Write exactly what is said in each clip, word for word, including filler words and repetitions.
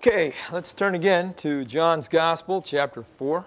Okay, let's turn again to John's Gospel, chapter four.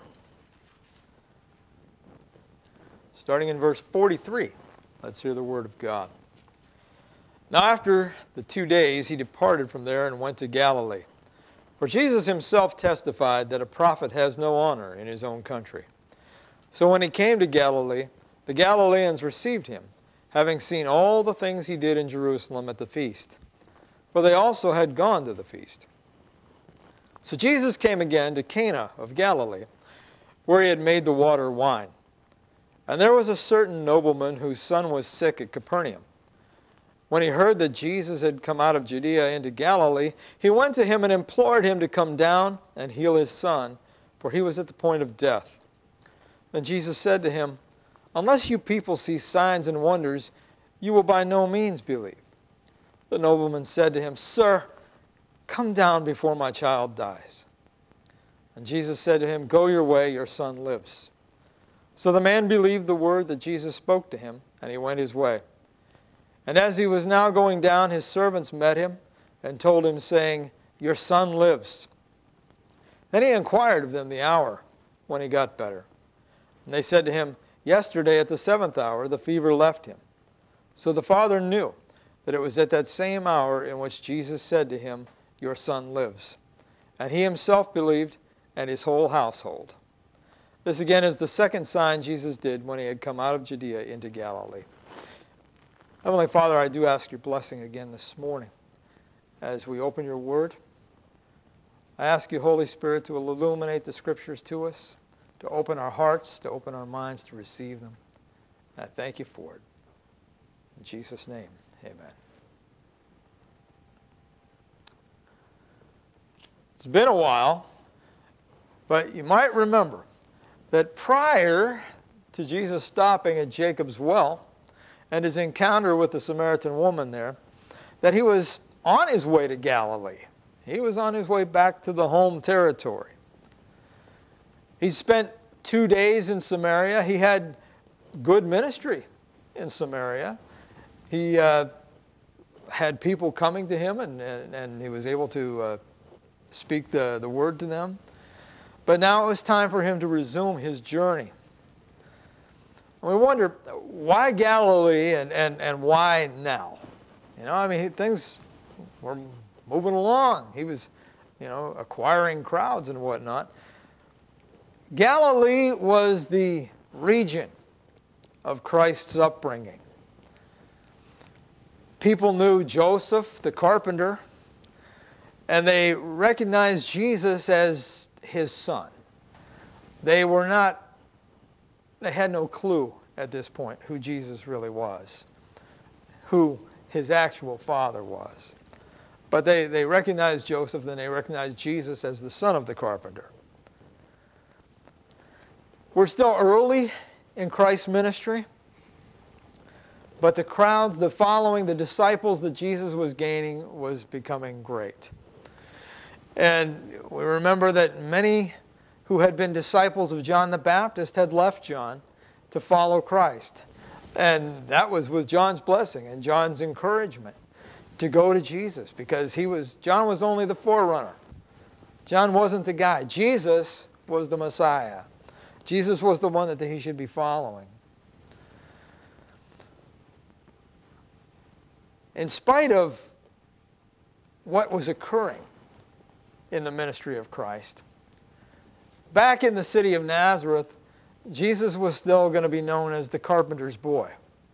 Starting in verse forty-three, let's hear the word of God. Now after the two days he departed from there and went to Galilee. For Jesus himself testified that a prophet has no honor in his own country. So when he came to Galilee, the Galileans received him, having seen all the things he did in Jerusalem at the feast. For they also had gone to the feast. So Jesus came again to Cana of Galilee, where he had made the water wine. And there was a certain nobleman whose son was sick at Capernaum. When he heard that Jesus had come out of Judea into Galilee, he went to him and implored him to come down and heal his son, for he was at the point of death. Then Jesus said to him, "Unless you people see signs and wonders, you will by no means believe." The nobleman said to him, "Sir, come down before my child dies." And Jesus said to him, "Go your way, your son lives." So the man believed the word that Jesus spoke to him, and he went his way. And as he was now going down, his servants met him and told him, saying, "Your son lives." Then he inquired of them the hour when he got better. And they said to him, "Yesterday at the seventh hour the fever left him." So the father knew that it was at that same hour in which Jesus said to him, "Your son lives." And he himself believed, and his whole household. This again is the second sign Jesus did when he had come out of Judea into Galilee. Heavenly Father, I do ask your blessing again this morning as we open your word. I ask you, Holy Spirit, to illuminate the scriptures to us, to open our hearts, to open our minds to receive them. And I thank you for it. In Jesus' name, amen. It's been a while, but you might remember that prior to Jesus stopping at Jacob's well and his encounter with the Samaritan woman there, that he was on his way to Galilee. He was on his way back to the home territory. He spent two days in Samaria. He had good ministry in Samaria. He uh, had people coming to him, and, and, and he was able to uh, speak the, the word to them. But now it was time for him to resume his journey. And we wonder, why Galilee and, and, and why now? You know, I mean, things were moving along. He was, you know, acquiring crowds and whatnot. Galilee was the region of Christ's upbringing. People knew Joseph, the carpenter, and they recognized Jesus as his son. They were not, they had no clue at this point who Jesus really was, who his actual father was. But they, they recognized Joseph, and they recognized Jesus as the son of the carpenter. We're still early in Christ's ministry, but the crowds, the following, the disciples that Jesus was gaining was becoming great. And we remember that many who had been disciples of John the Baptist had left John to follow Christ. And that was with John's blessing and John's encouragement to go to Jesus, because he was John was only the forerunner. John wasn't the guy. Jesus was the Messiah. Jesus was the one that he should be following. In spite of what was occurring in the ministry of Christ, back in the city of Nazareth, Jesus was still going to be known as the carpenter's boy.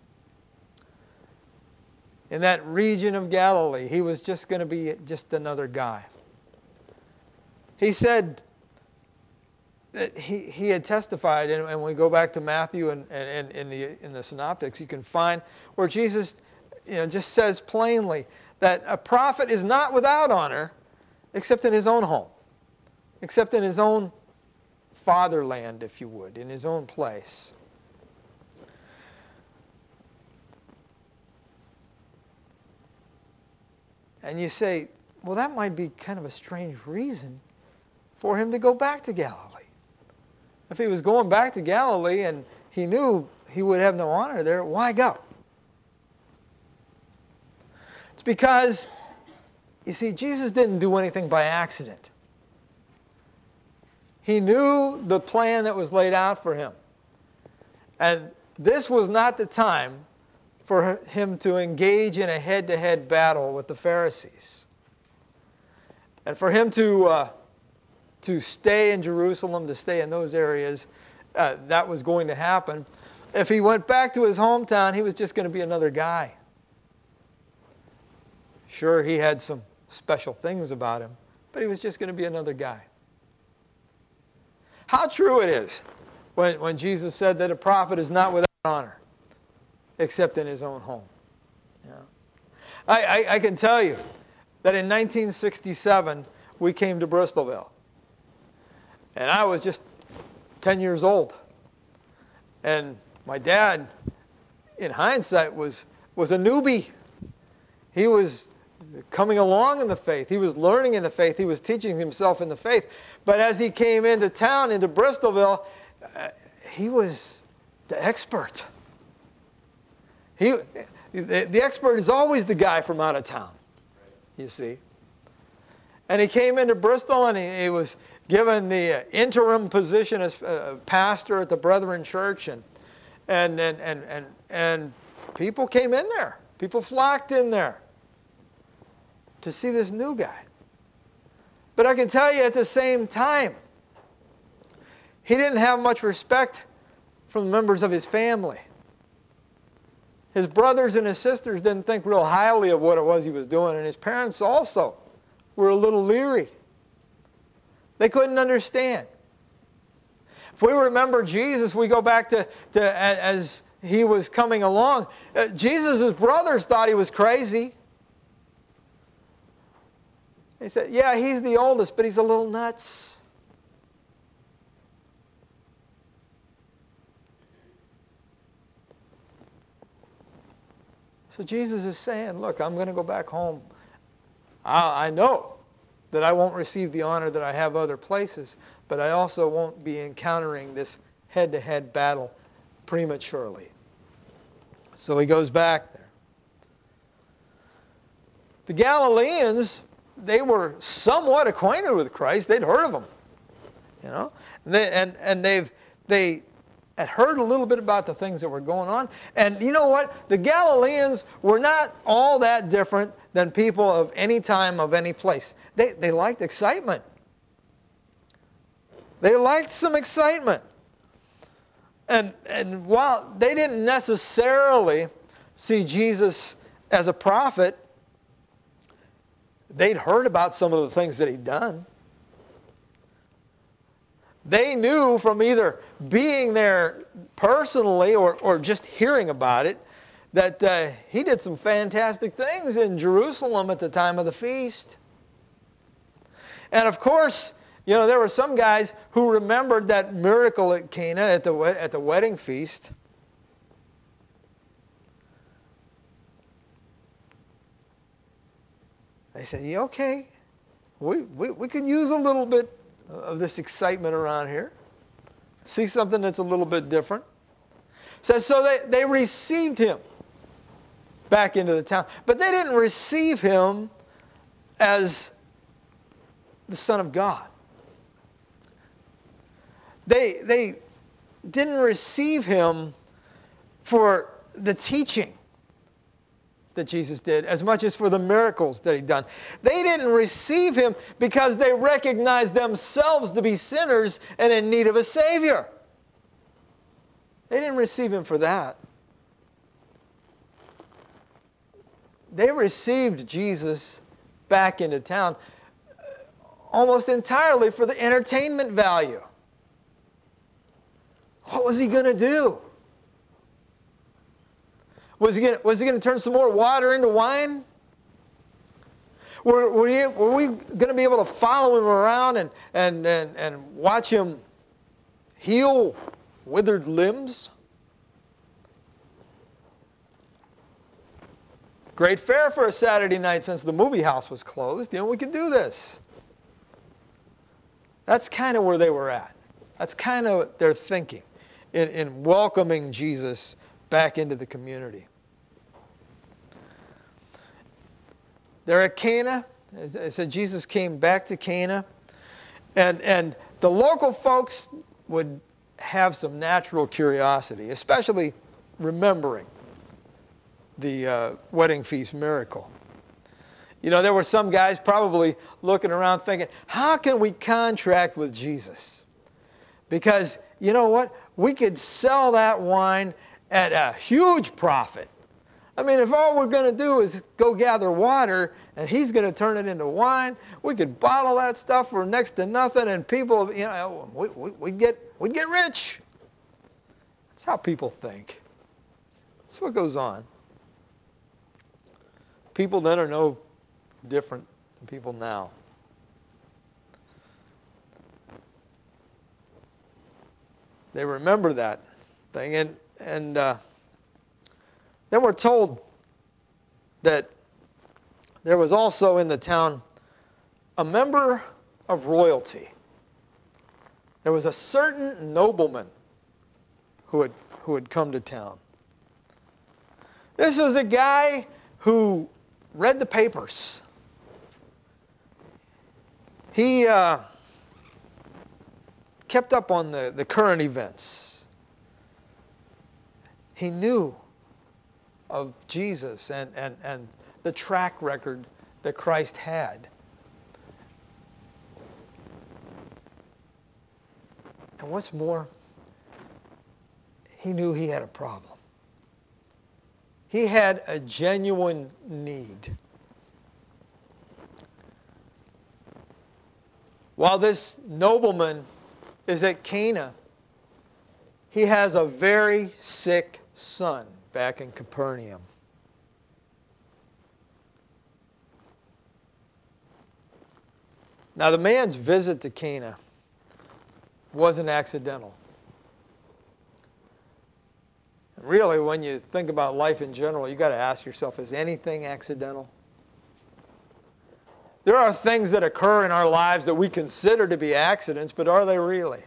In that region of Galilee, he was just going to be just another guy. He said that he, he had testified, and, and we go back to Matthew and, and, and in the in the synoptics, you can find where Jesus, you know, just says plainly that a prophet is not without honor except in his own home, except in his own fatherland, if you would, in his own place. And you say, well, that might be kind of a strange reason for him to go back to Galilee. If he was going back to Galilee and he knew he would have no honor there, why go? It's because You see, Jesus didn't do anything by accident. He knew the plan that was laid out for him. And this was not the time for him to engage in a head-to-head battle with the Pharisees. And for him to, uh, to stay in Jerusalem, to stay in those areas, uh, that was going to happen. If he went back to his hometown, he was just going to be another guy. Sure, he had some special things about him, but he was just going to be another guy. How true it is when, when Jesus said that a prophet is not without honor, except in his own home. Yeah. I, I, I can tell you that in nineteen sixty-seven, we came to Bristolville. And I was just ten years old. And my dad, in hindsight, was, was a newbie. He was coming along in the faith. He was learning in the faith. He was teaching himself in the faith. But as he came into town, into Bristolville, uh, he was the expert. He, the, the expert is always the guy from out of town, you see. And he came into Bristol and he, he was given the uh, interim position as uh, pastor at the Brethren Church. And, and, and, and, and, and people came in there. People flocked in there to see this new guy. But I can tell you at the same time, he didn't have much respect from the members of his family. His brothers and his sisters didn't think real highly of what it was he was doing, and his parents also were a little leery. They couldn't understand. If we remember Jesus, we go back to, to as he was coming along. Uh, Jesus' brothers thought he was crazy. They said, yeah, he's the oldest, but he's a little nuts. So Jesus is saying, look, I'm going to go back home. I, I know that I won't receive the honor that I have other places, but I also won't be encountering this head-to-head battle prematurely. So he goes back there. The Galileans, they were somewhat acquainted with Christ. They'd heard of him, you know, and they, and, and they've they had heard a little bit about the things that were going on. And you know what? The Galileans were not all that different than people of any time, of any place. They they liked excitement. They liked some excitement. And and while they didn't necessarily see Jesus as a prophet, they'd heard about some of the things that he'd done. They knew from either being there personally or, or just hearing about it that uh, he did some fantastic things in Jerusalem at the time of the feast. And of course, you know, there were some guys who remembered that miracle at Cana at the, at the wedding feast. They said, yeah, okay, we, we, we could use a little bit of this excitement around here. See something that's a little bit different. So, so they, they received him back into the town. But they didn't receive him as the Son of God. They, they didn't receive him for the teaching that Jesus did, as much as for the miracles that he'd done. They didn't receive him because they recognized themselves to be sinners and in need of a Savior. They didn't receive him for that. They received Jesus back into town almost entirely for the entertainment value. What was he going to do? Was he going to turn some more water into wine? Were, were, he, were we going to be able to follow him around and, and, and, and watch him heal withered limbs? Great fare for a Saturday night since the movie house was closed. You know, we could do this. That's kind of where they were at. That's kind of their thinking in, in welcoming Jesus back into the community. They're at Cana. It said Jesus came back to Cana, and, and the local folks would have some natural curiosity, especially remembering the uh, wedding feast miracle. You know, there were some guys probably looking around thinking, how can we contract with Jesus? Because, you know what? We could sell that wine at a huge profit. I mean, if all we're going to do is go gather water and he's going to turn it into wine, we could bottle that stuff for next to nothing, and people, you know, we, we, we'd get, we'd get rich. That's how people think. That's what goes on. People then are no different than people now. They remember that thing. And, and uh, then we're told that there was also in the town a member of royalty. There was a certain nobleman who had, who had come to town. This was a guy who read the papers. He uh, kept up on the, the current events. He knew of Jesus and, and, and the track record that Christ had. And what's more, he knew he had a problem. He had a genuine need. While this nobleman is at Cana, he has a very sick son back in Capernaum. Now, the man's visit to Cana wasn't accidental. Really, when you think about life in general, you've got to ask yourself, is anything accidental? There are things that occur in our lives that we consider to be accidents, but are they really?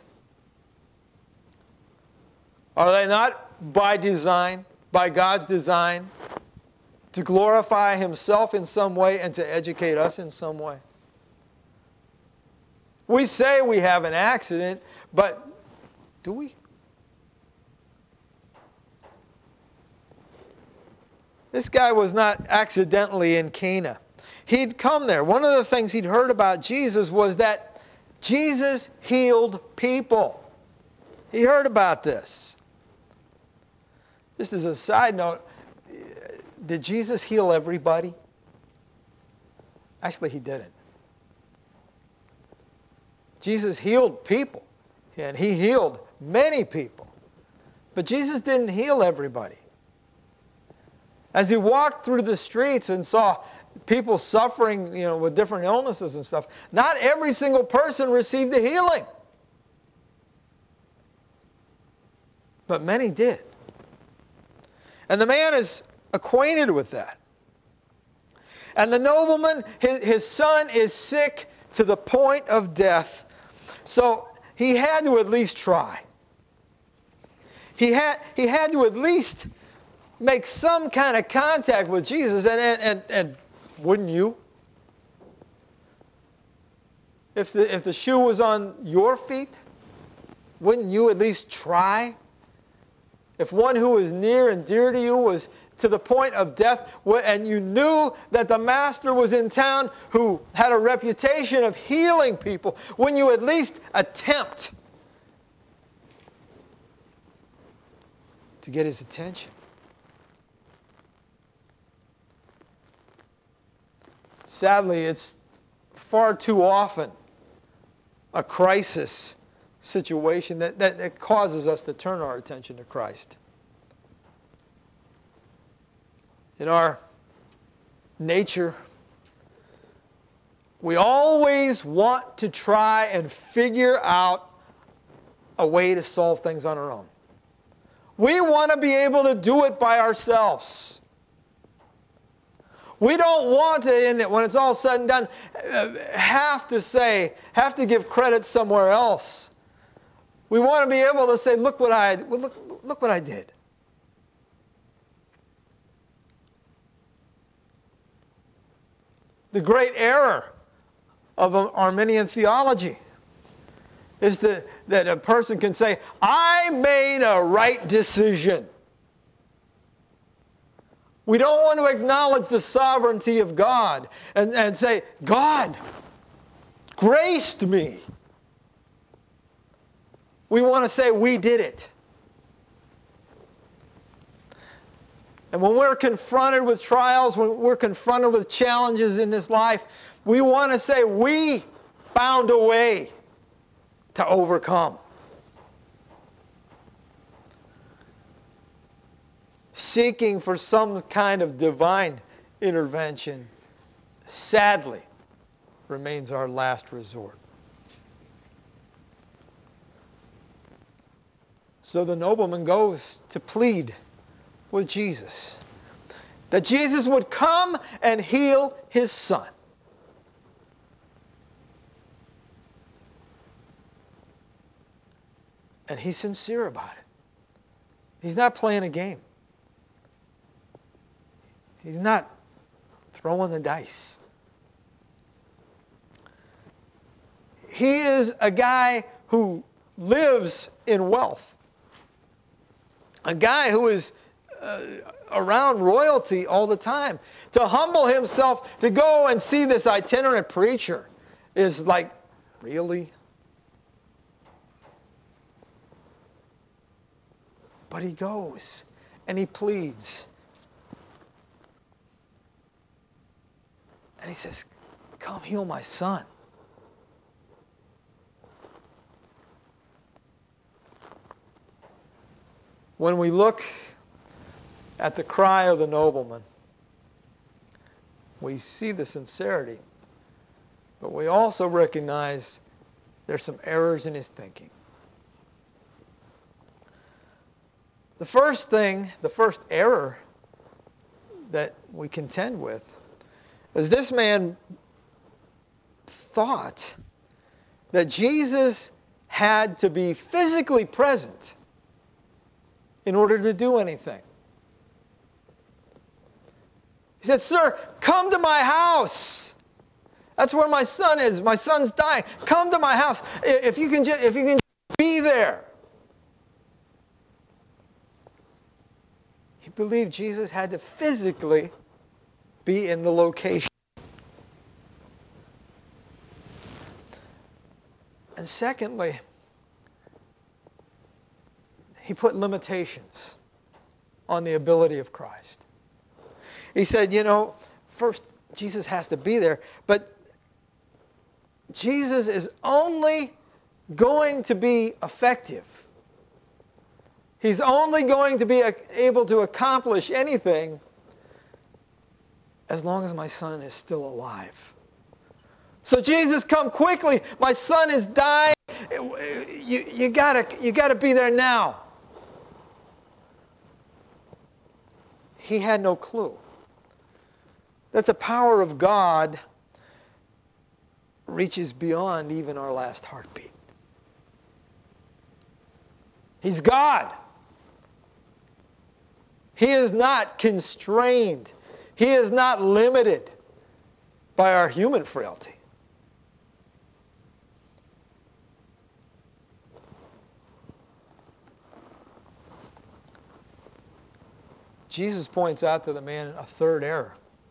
Are they not by design, by God's design, to glorify Himself in some way and to educate us in some way? We say we have an accident, but do we? This guy was not accidentally in Cana. He'd come there. One of the things he'd heard about Jesus was that Jesus healed people. He heard about this. Just as a side note, did Jesus heal everybody? Actually, He didn't. Jesus healed people, and He healed many people. But Jesus didn't heal everybody. As He walked through the streets and saw people suffering, you know, with different illnesses and stuff, not every single person received a healing. But many did. And the man is acquainted with that. And the nobleman, his, his son is sick to the point of death. So he had to at least try. He had, he had to at least make some kind of contact with Jesus. And, and, and, and wouldn't you? If the, if the shoe was on your feet, wouldn't you at least try? If one who was near and dear to you was to the point of death, and you knew that the Master was in town who had a reputation of healing people, wouldn't you at least attempt to get his attention? Sadly, it's far too often a crisis situation that, that, that causes us to turn our attention to Christ. In our nature, we always want to try and figure out a way to solve things on our own. We want to be able to do it by ourselves. We don't want to, in it, when it's all said and done, have to say, have to give credit somewhere else. We want to be able to say, look what I, well, look, look what I did. The great error of Arminian theology is that, that a person can say, I made a right decision. We don't want to acknowledge the sovereignty of God and, and say, God graced me. We want to say we did it. And when we're confronted with trials, when we're confronted with challenges in this life, we want to say we found a way to overcome. Seeking for some kind of divine intervention, sadly, remains our last resort. So the nobleman goes to plead with Jesus, that Jesus would come and heal his son. And he's sincere about it. He's not playing a game. He's not throwing the dice. He is a guy who lives in wealth. A guy who is uh, around royalty all the time. To humble himself, to go and see this itinerant preacher is like, really? But he goes and he pleads. And he says, come heal my son. When we look at the cry of the nobleman, we see the sincerity, but we also recognize there's some errors in his thinking. The first thing, the first error that we contend with is this man thought that Jesus had to be physically present in order to do anything. He said, sir, come to my house. That's where my son is. My son's dying. Come to my house. If you can just, if you can be there. He believed Jesus had to physically be in the location. And secondly, he put limitations on the ability of Christ. He said, you know, first, Jesus has to be there, but Jesus is only going to be effective. He's only going to be able to accomplish anything as long as my son is still alive. So Jesus, come quickly. My son is dying. You, you gotta, you gotta be there now. He had no clue that the power of God reaches beyond even our last heartbeat. He's God. He is not constrained. He is not limited by our human frailty. Jesus points out to the man a third error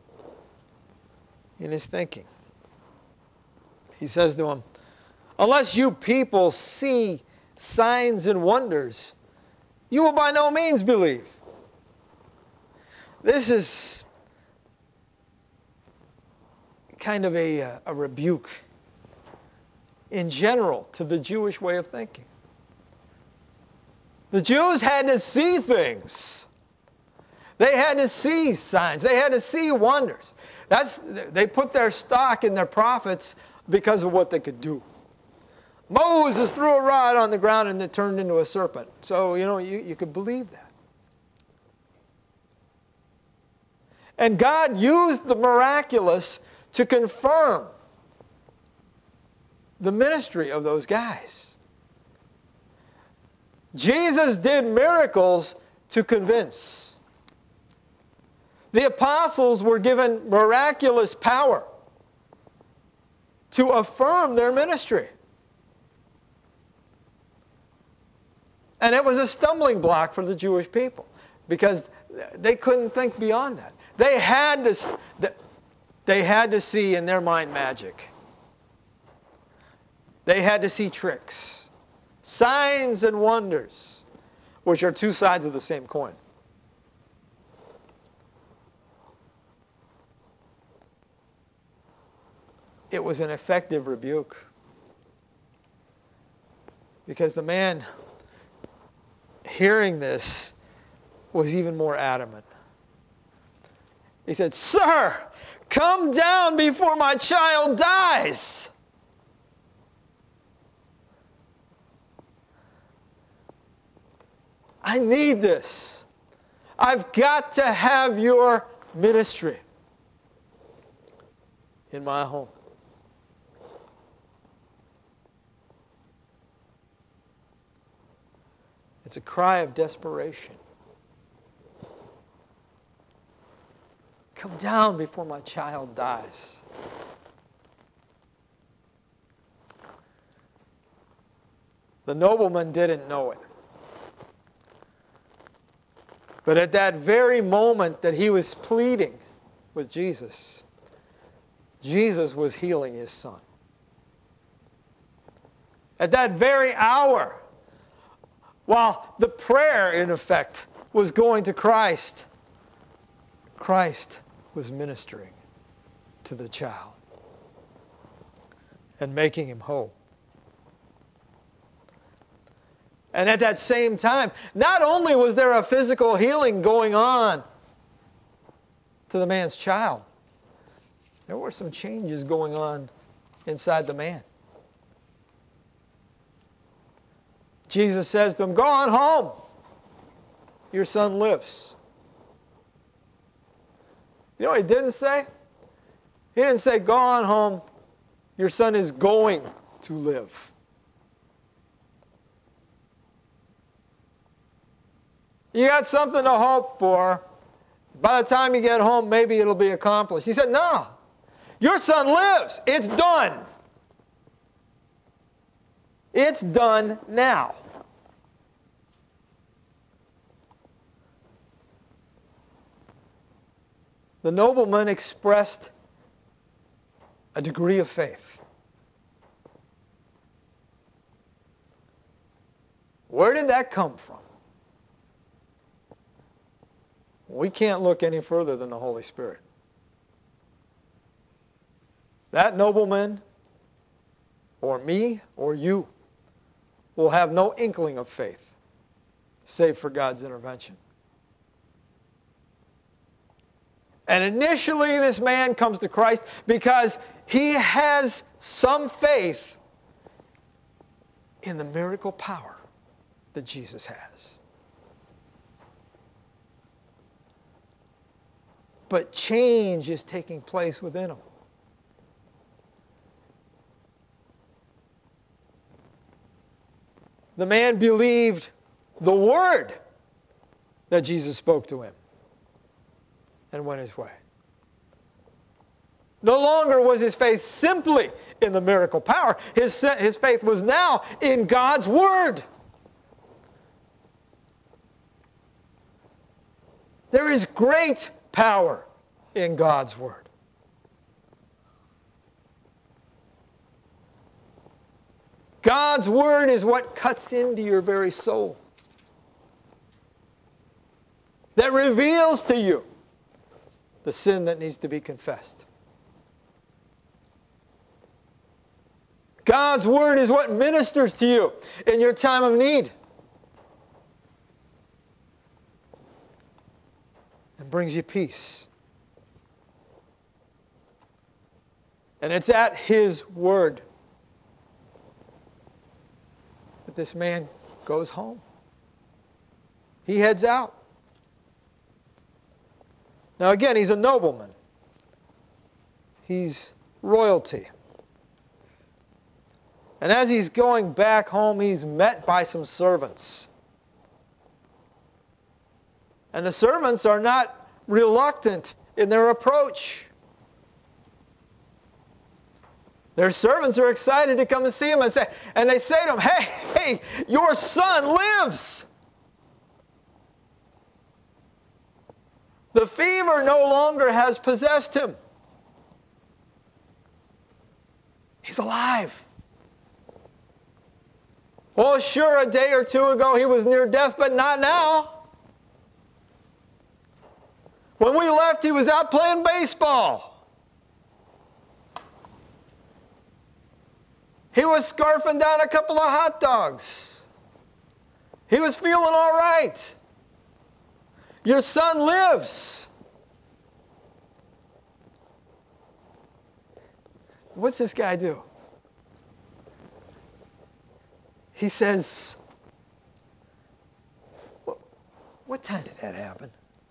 in his thinking. He says to him, unless you people see signs and wonders, you will by no means believe. This is kind of a, a rebuke in general to the Jewish way of thinking. The Jews had to see things. They had to see signs. They had to see wonders. That's, they put their stock in their prophets because of what they could do. Moses threw a rod on the ground and it turned into a serpent. So, you know, you, you could believe that. And God used the miraculous to confirm the ministry of those guys. Jesus did miracles to convince. The apostles were given miraculous power to affirm their ministry. And it was a stumbling block for the Jewish people because they couldn't think beyond that. They had to, they had to see in their mind magic. They had to see tricks, signs and wonders, which are two sides of the same coin. It was an effective rebuke because the man hearing this was even more adamant. He said, "Sir, come down before my child dies." I need this. I've got to have your ministry in my home. It's a cry of desperation. Come down before my child dies. The nobleman didn't know it. But at that very moment that he was pleading with Jesus, Jesus was healing his son. At that very hour, while the prayer, in effect, was going to Christ, Christ was ministering to the child and making him whole. And at that same time, not only was there a physical healing going on to the man's child, there were some changes going on inside the man. Jesus says to him, "Go on home. Your son lives." You know what he didn't say? He didn't say, "Go on home. Your son is going to live." You got something to hope for. By the time you get home, maybe it'll be accomplished. He said, "No. Your son lives. It's done. It's done now." The nobleman expressed a degree of faith. Where did that come from? We can't look any further than the Holy Spirit. That nobleman, or me, or you, will have no inkling of faith, save for God's intervention. And initially this man comes to Christ because he has some faith in the miracle power that Jesus has. But change is taking place within him. The man believed the word that Jesus spoke to him and went his way. No longer was his faith simply in the miracle power. His, his faith was now in God's word. There is great power in God's word. God's word is what cuts into your very soul, that reveals to you the sin that needs to be confessed. God's word is what ministers to you in your time of need and brings you peace. And it's at his word that this man goes home. He heads out. Now again, he's a nobleman. He's royalty. And as he's going back home, he's met by some servants. And the servants are not reluctant in their approach. Their servants are excited to come and see him and say, and they say to him, hey, hey, your son lives. The fever no longer has possessed him. He's alive. Well, sure, a day or two ago he was near death, but not now. When we left, he was out playing baseball. He was scarfing down a couple of hot dogs. He was feeling all right. Your son lives. What's this guy do? He says, what, what time did that happen?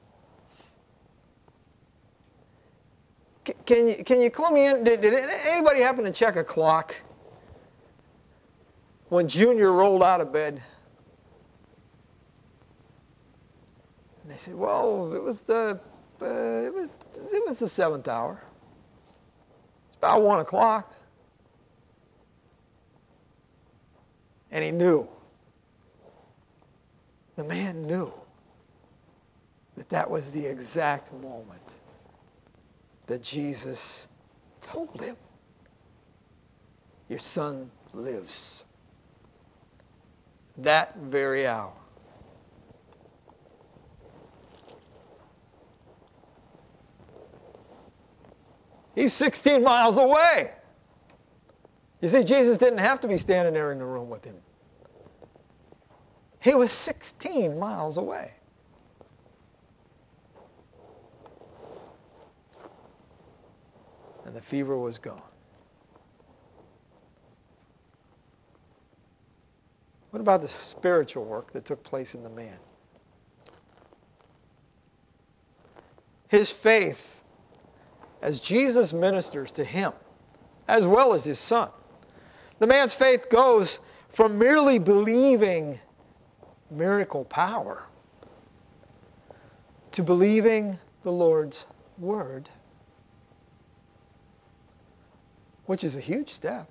Can, can you can you clue me in? Did, did anybody happen to check a clock when Junior rolled out of bed? And they said, well, it was the uh, it was it was the seventh hour. It's about one o'clock. And he knew. The man knew that that was the exact moment that Jesus told him, your son lives. That very hour. He's sixteen miles away. You see, Jesus didn't have to be standing there in the room with him. He was sixteen miles away. And the fever was gone. What about the spiritual work that took place in the man? His faith, as Jesus ministers to him, as well as his son. The man's faith goes from merely believing miracle power to believing the Lord's word, which is a huge step.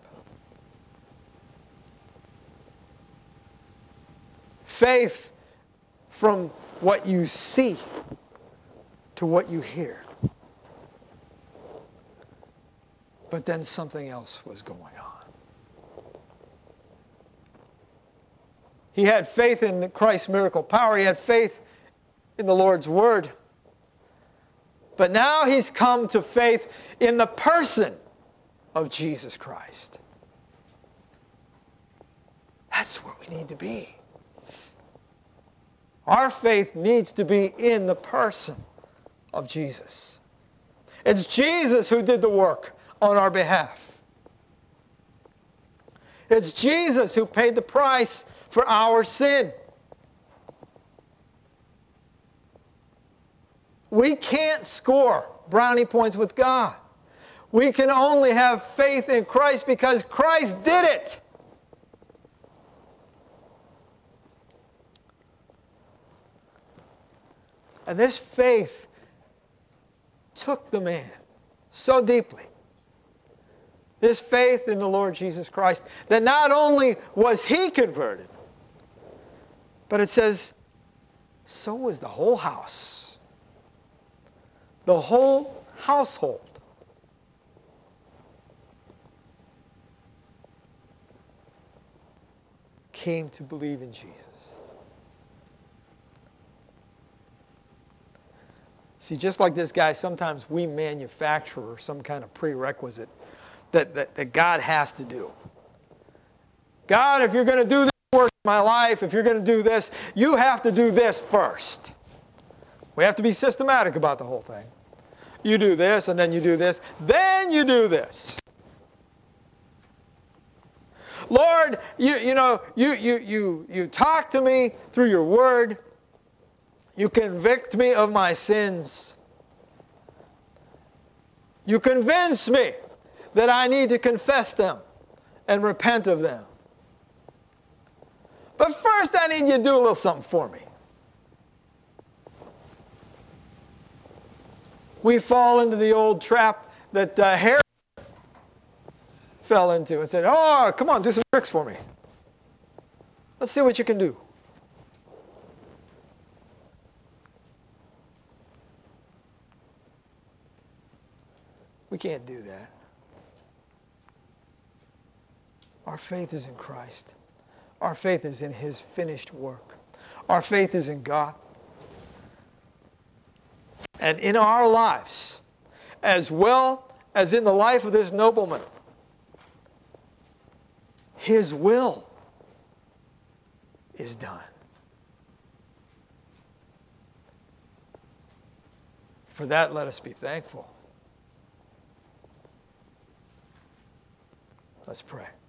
Faith from what you see to what you hear. But then something else was going on. He had faith in Christ's miracle power. He had faith in the Lord's word. But now he's come to faith in the person of Jesus Christ. That's where we need to be. Our faith needs to be in the person of Jesus. It's Jesus who did the work on our behalf. It's Jesus who paid the price for our sin. We can't score brownie points with God. We can only have faith in Christ because Christ did it. And this faith took the man so deeply. This faith in the Lord Jesus Christ, that not only was he converted, but it says, so was the whole house. The whole household. Came to believe in Jesus. See, just like this guy, sometimes we manufacture some kind of prerequisite that, that, that God has to do. God, if you're going to do this work in my life, if you're going to do this, you have to do this first. We have to be systematic about the whole thing. You do this, and then you do this, then you do this. Lord, you, you know, you, you, you, you talk to me through your word. You convict me of my sins. You convince me that I need to confess them and repent of them. But first I need you to do a little something for me. We fall into the old trap that uh, Herod fell into and said, oh, come on, do some tricks for me. Let's see what you can do. We can't do that. Our faith is in Christ. Our faith is in his finished work. Our faith is in God. And in our lives, as well as in the life of this nobleman, his will is done. For that, let us be thankful. Let's pray.